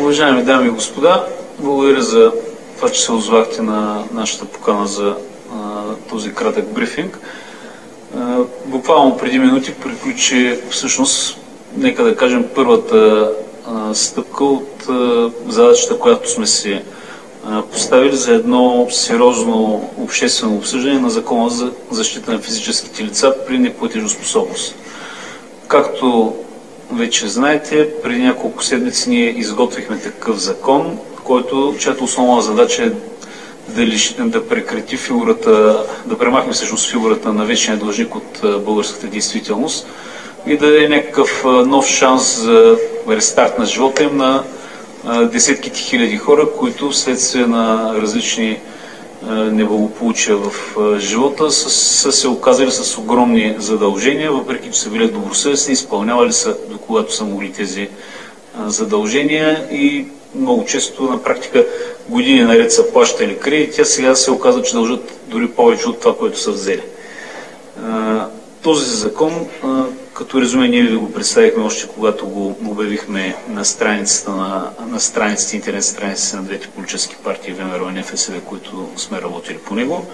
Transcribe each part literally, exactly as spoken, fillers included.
Уважаеми дами и господа, благодаря за това, че се озвахте на нашата покана за а, този кратък брифинг. А, буквално преди минути приключи всъщност, нека да кажем, първата а, стъпка от а, задачата, която сме си а, поставили за едно сериозно обществено обсъждане на Закона за защита на физическите лица при неплатежоспособност. Както вече знаете, преди няколко седмици ние изготвихме такъв закон, който, чиято основна задача е да, лиш, да прекрати фигурата, да премахне всъщност фигурата на вечния длъжник от българската действителност и да даде някакъв нов шанс за рестарт на живота им на десетките хиляди хора, които вследствие на различни неблагополучия в живота са, са се оказали с огромни задължения, въпреки че са били добросъвестни, изпълнявали са до когато са могли тези задължения и много често на практика години наред са плащали кредити, а сега се оказва, че дължат дори повече от това, което са взели. Този закон, като резюме, ние ви го представихме още когато го обявихме на страницата на, на страниците, интернет страниците на двете политически партии ВМРО и НФСБ, които сме работили по него.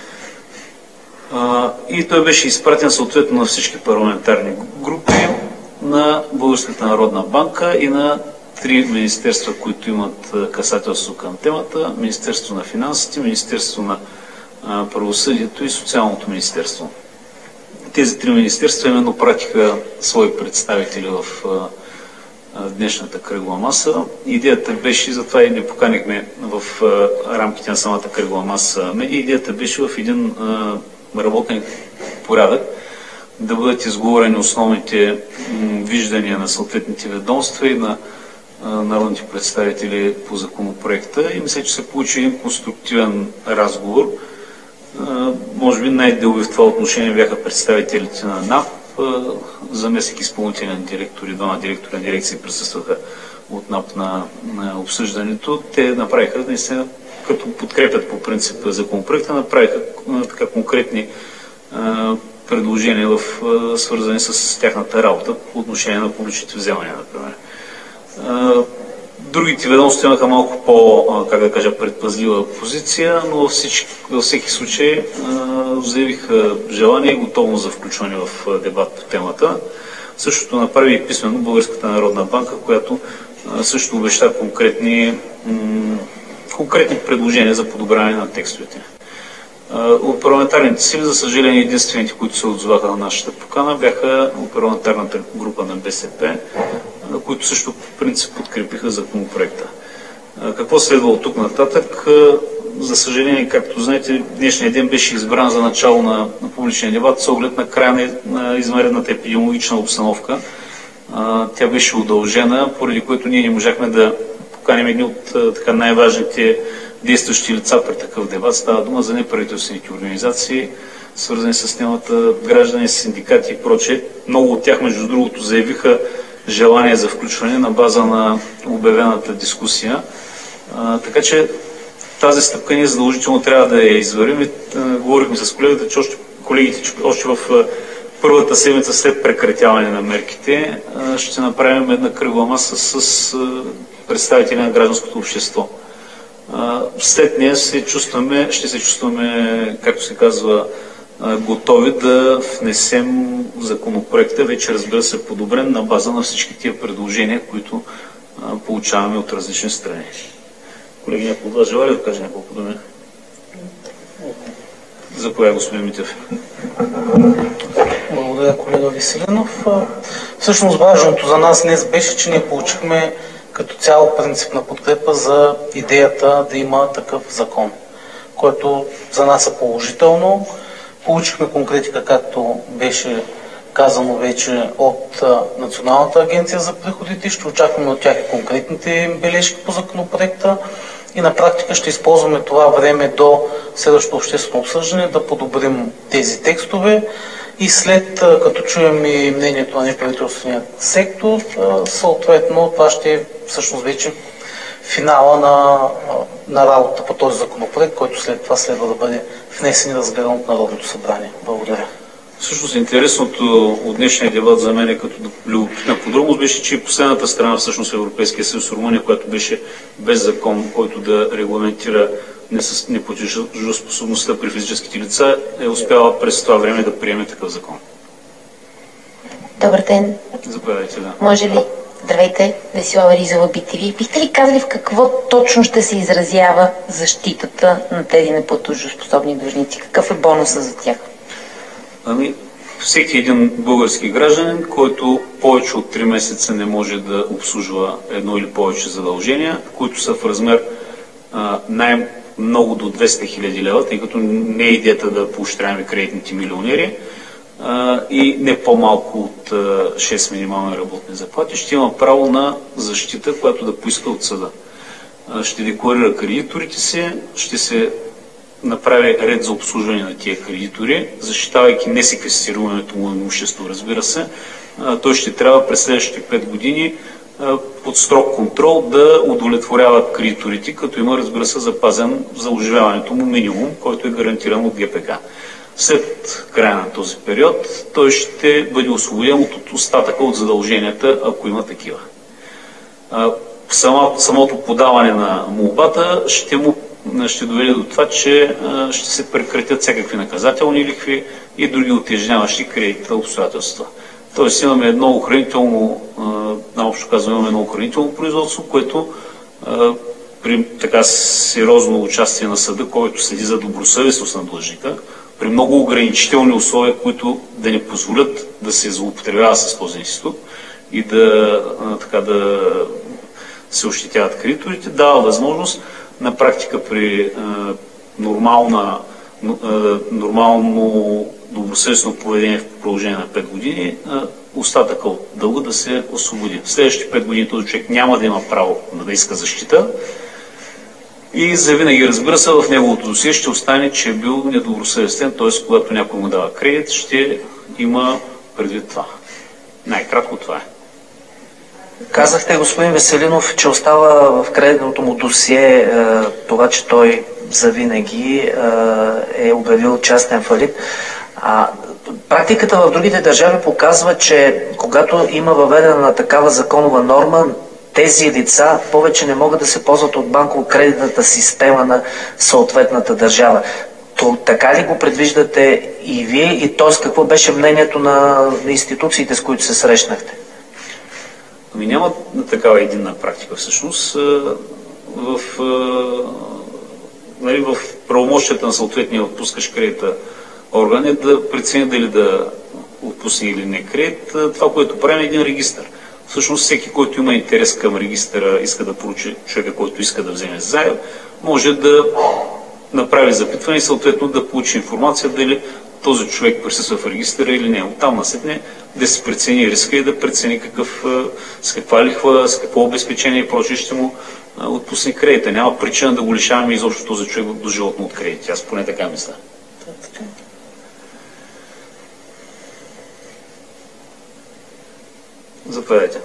И той беше изпратен съответно на всички парламентарни групи, на Българската народна банка и на три министерства, които имат касателство към темата: Министерство на финансите, Министерство на правосъдието и Социалното министерство. Тези три министерства именно пратиха свои представители в днешната кръгла маса. Идеята беше, затова и не поканихме в рамките на самата кръгла маса медии, идеята беше в един работен порядък да бъдат изговорени основните виждания на съответните ведомства и на народните представители по законопроекта. И мисля, че се получи един конструктивен разговор. Може би най-дълги в това отношение бяха представителите на НАП, заместник изпълнителен директор и двама директори на дирекции присъстваха от НАП на, на обсъждането. Те направиха, наистина, като подкрепят по принцип законопроекта, направиха така конкретни а, предложения, в, а, свързани с тяхната работа по отношение на публичните вземания, например. А, Другите ведомства имаха малко по, как да кажа, предпазлива позиция, но във, всички, във всеки случай заявиха желание и готовност за включване в дебат по темата. Същото направи и писмено Българската народна банка, която а, също обеща конкретни, конкретни предложения за подобряване на текстовете. А, от парламентарните сили, за съжаление, единствените, които се отзоваха на нашата покана, бяха от парламентарната група на БСП, които също по принцип подкрепиха законопроекта. Какво следва от тук нататък? За съжаление, както знаете, днешния ден беше избран за начало на, на публичния дебат с оглед на края на, на извънредната епидемиологична обстановка. Тя беше удължена, поради което ние не можахме да поканим едни от така най-важните действащи лица при такъв дебат. Става дума за неправителствените организации, свързани с темата, граждани, синдикати и прочее. Много от тях, между другото, заявиха желание за включване на база на обявената дискусия. А, така че тази стъпка ние задължително трябва да я извървим. И, а, говорихме с колегата, че още, колегите, че още в а, първата седмица след прекратяване на мерките а, ще направим една кръгла маса с а, представители на гражданското общество. А, след нея се чувстваме, ще се чувстваме, както се казва, готови да внесем законопроекта, вече разбира се подобрен на база на всички тия предложения, които а, получаваме от различни страни. Колеги, някой от вас желая да каже няколко думи? Заповядай, господин Митев. Благодаря, колега Веселинов. Всъщност важното за нас днес беше, че ние получихме като цяло принципна подкрепа за идеята да има такъв закон, който за нас е положително. Получихме конкретика, както беше казано вече, от Националната агенция за приходите. Ще очакваме от тях и конкретните бележки по законопроекта и на практика ще използваме това време до следващото обществено обсъждане да подобрим тези текстове и след като чуем и мнението на неправителствения сектор, съответно това ще е всъщност вече финала на, на работа по този законопроект, който след това следва да бъде внесен и разгледан от Народното събрание. Благодаря. Всъщност интересното от днешния дебат за мен като любопитна подробност беше, че последната страна всъщност в Европейския съюз, Румъния, която беше без закон, който да регламентира неплатежоспособността при физическите лица, е успяла през това време да приеме такъв закон. Добър ден. Заповядайте, да. Може ли? Здравейте, Весела Ризова, би ти ви. Бихте ли казали в какво точно ще се изразява защитата на тези неплатежоспособни длъжници? Какъв е бонусът за тях? Ами, всеки един български гражданин, който повече от три месеца не може да обслужва едно или повече задължения, които са в размер най-много до двеста хиляди лева, тъй като не е идеята да поощряваме кредитните милионери, а, и не по-малко от а, шест минимални работни заплати, ще има право на защита, която да поиска от съда. А, ще декларира кредиторите си, ще се направи ред за обслужване на тия кредитори, защитавайки несеквестируемото му имущество, разбира се. А, той ще трябва през следващите пет години а, под строг контрол да удовлетворява кредиторите, като има, разбира се, запазен за оживяването му минимум, който е гарантиран от ГПК. След края на този период той ще бъде освободен от остатъка от задълженията, ако има такива. А, само, самото подаване на молбата ще му ще доведе до това, че а, ще се прекратят всякакви наказателни лихви и други утежняващи кредитните обстоятелства. Тоест имаме едно охранително, наобщо казваме, имаме едно охранително производство, което а, при така сериозно участие на съда, който следи за добросъвестност на длъжника, при много ограничителни условия, които да не позволят да се злоупотребява с този институт и да, а, така, да се ощетяват кредиторите, дава възможност на практика при а, нормална, а, нормално добросъвестно поведение в продължение на пет години, а, остатъка от дълга да се освободи. В следващите пет години този човек няма да има право да иска защита и завинаги, разбира се, в неговото досие ще остане, че е бил недобросъвестен, т.е. когато някой му дава кредит, ще има предвид това. Най-кратко това е. Казахте, господин Веселинов, че остава в кредитното му досие е, това, че той завинаги е, е обявил частен фалит. А, практиката в другите държави показва, че когато има въведена такава законова норма, тези лица повече не могат да се ползват от банково-кредитната система на съответната държава. То, така ли го предвиждате и вие? И т.е. какво беше мнението на институциите, с които се срещнахте? Ами няма такава единна практика всъщност. В, нали, в правомощията на съответния отпускащ кредита орган е да прецени дали да отпусне или не кредит. Това, което правим, е един регистър. Всъщност всеки, който има интерес към регистъра, иска да поручи човека, който иска да вземе заем, може да направи запитване и съответно да получи информация дали този човек присъства в регистъра или не. Оттам насетне да се прецени риска и да прецени какъв, с каква лихва, с какво обезпечение и прочее ще му отпусне кредита. Няма причина да го лишаваме изобщо този човек до животно от кредити. Аз поне така мисля. Заповядайте.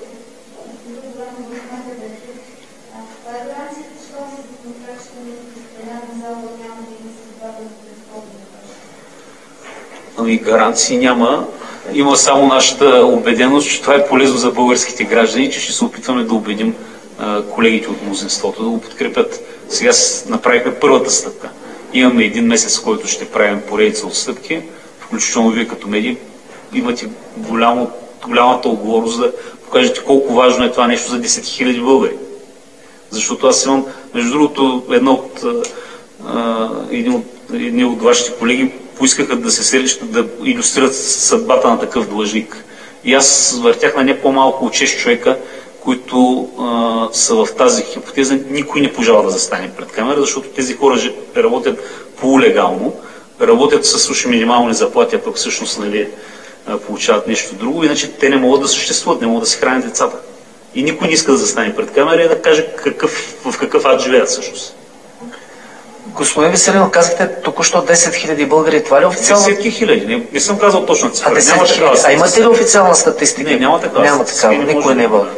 Ами гаранции няма. Има само нашата убеденост, че това е полезно за българските граждани, че ще се опитваме да убедим а, колегите от мнозинството да го подкрепят. Сега направихме първата стъпка. Имаме един месец, в който ще правим поредица от стъпки, включително вие като медии имате голямо, голямата отговорност да покажете колко важно е това нещо за десет хиляди българи. Защото аз имам, между другото, едно от, а, един от, едни от вашите колеги поискаха да се срещат, да илюстрират съдбата на такъв длъжник. И аз въртях на не по-малко от шест човека, които а, са в тази хипотеза. Никой не пожела да застане пред камера, защото тези хора работят полулегално, работят с уши минимални заплати, а пък всъщност, нали, получават нещо друго, иначе те не могат да съществуват, не могат да се хранят децата. И никой не иска да застане пред камера и да каже какъв, в какъв ад живеят всъщност. Господин Веселинов, казахте току-що десет хиляди българи. Това ли е официално? Десетки хиляди. Не, не съм казал точно цифра. А, десет, а имате ли официална статистика? Не, няма такава. Няма такава. Никой не е води.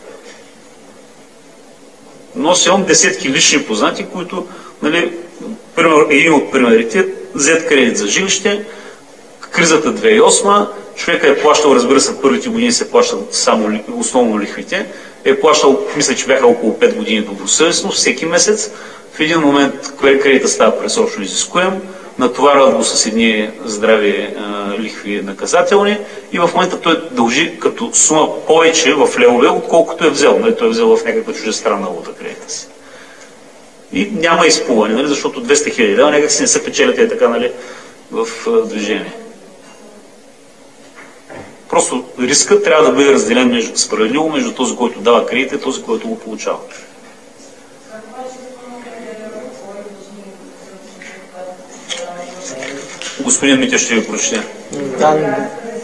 Но имам десетки лични познати, които, нали, Пример, един от примерите, взет кредит за жилище, кризата две хиляди и осма, човека е плащал, разбира се, първите години се плащат само основно лихвите, е плащал, мисля, че бяха около пет години добросъвестно, всеки месец. В един момент кредита става пресрочно изискуем, натоварват го с едни здрави а, лихви наказателни и в момента той дължи като сума повече в левове, отколкото е взел. Нали? Той е взел в някаква чуждестранна валута кредита си. И няма изплуване, нали? Защото двеста хиляди лева някак си не се печелят и така, нали, в а, движение. Просто риска трябва да бъде разделен между, справедливо между този, който дава кредита и този, който го получава. Господин Митя ще ви прочете. Да.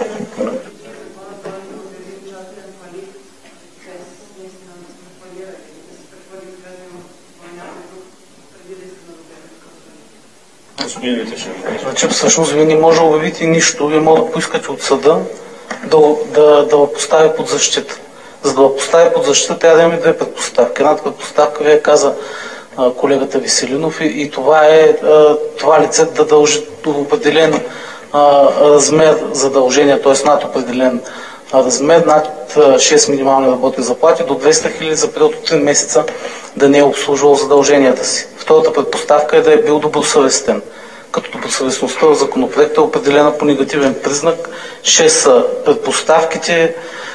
Господин Митя ще ви прочете. Значи всъщност вие не може да обявите нищо, вие може да поискате от съда да, да, да го постави под защита. За да го постави под защита трябва да имаме две предпоставки. Едната предпоставка, вие каза колегата Веселинов, и, и това е това лице да дължи определен а, размер задължения, т.е. над определен а, размер, над шест минимални работни заплати до двеста хиляди за период от три месеца да не е обслужвал задълженията си. Втората предпоставка е да е бил добросъвестен. Като добросъвестността в законопроекта е определена по негативен признак. Шест са предпоставките: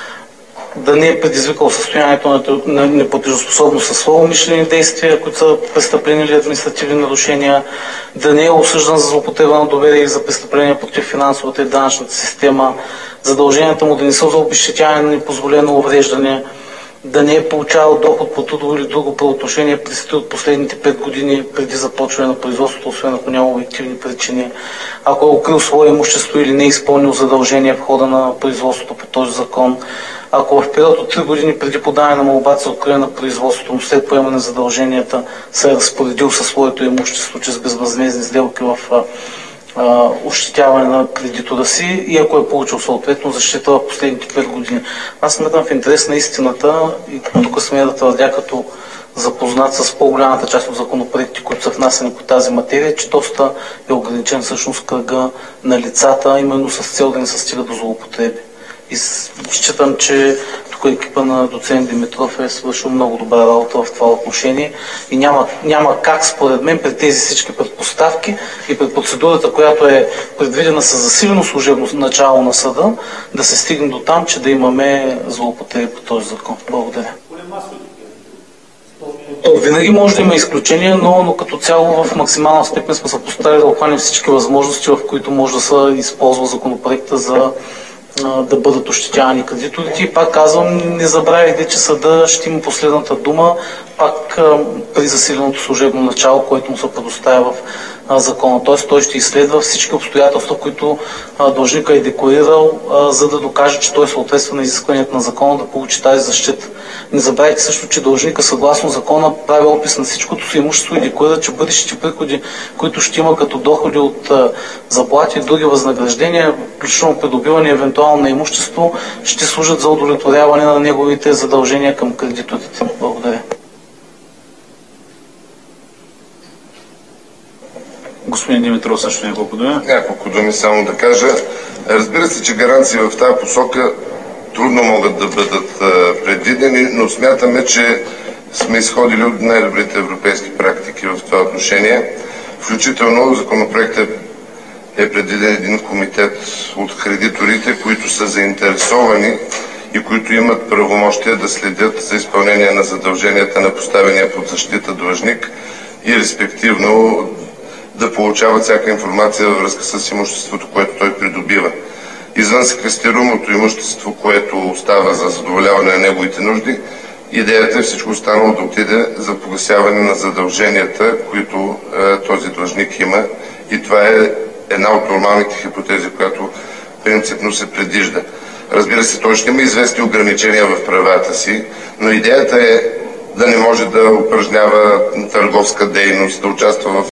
да не е предизвикал състоянието на неплатежоспособност със свои умишлени действия, които са престъпления или административни нарушения, да не е осъждан за злоупотреба на доверие или за престъпления против финансовата и данъчната система, задълженията му да не са за обезщетяване на непозволено увреждане, да не е получавал доход по трудово или друго правоотношение през от последните пет години преди започване на производството, освен ако няма обективни причини, ако е укрил свое имущество или не е изпълнил задължения в хода на производството по този закон, ако в период от три години преди подаване на молбата за откриване на производството му след поемане на задълженията се е разпоредил със своето имущество чрез безвъзмездни сделки в а, ощетяване на кредитора си, и ако е получил съответно защита в последните пет години. Аз смятам в интерес на истината, и тук смея да твърдя като запознат с по-голямата част от законопроекти, които са внасени по тази материя, че доста е ограничен всъщност кръга на лицата, именно с цел да не се стига до злоупотреби. И считам, че тук екипа на доцент Димитров е свършил много добра работа в това отношение и няма, няма как, според мен, пред тези всички предпоставки и пред процедурата, която е предвидена с засилено служебно начало на съда, да се стигне до там, че да имаме злоупотреби по този закон. Благодаря. То винаги може да има изключения, но, но като цяло в максимална степен сме се поставили да обхванем всички възможности, в които може да се използва законопроекта за да бъдат ощетявани кредиторите. И пак казвам, не забравяйте, че съда ще има последната дума, пак при засиленото служебно начало, което му се предоставя в закона. Т.е. той ще изследва всички обстоятелства, които длъжника е декларирал, за да докаже, че той съответства на изискванията на закона да получи тази защита. Не забравяйте също, че длъжника съгласно закона прави опис на всичкото си имущество и декларира, че бъдещите приходи, които ще има като доходи от заплати и други възнаграждения, включително придобиване евентуално на имущество, ще служат за удовлетворяване на неговите задължения към кредиторите. Благодаря. Господин Димитров също няколко думи. Няколко думи само да кажа. Разбира се, че гаранции в тази посока трудно могат да бъдат предвидени, но смятаме, че сме изходили от най-добрите европейски практики в това отношение. Включително законопроектът е предвиден един комитет от кредиторите, които са заинтересовани и които имат правомощия да следят за изпълнение на задълженията на поставения под защита длъжник и респективно да получават всяка информация във връзка с имуществото, което той придобива. Извън секвестируемото имущество, което остава за задоволяване на неговите нужди, идеята е всичко останало да отиде за погасяване на задълженията, които е, този длъжник има, и това е една от нормалните хипотези, която принципно се предвижда. Разбира се, той ще има известни ограничения в правата си, но идеята е да не може да упражнява търговска дейност, да участва в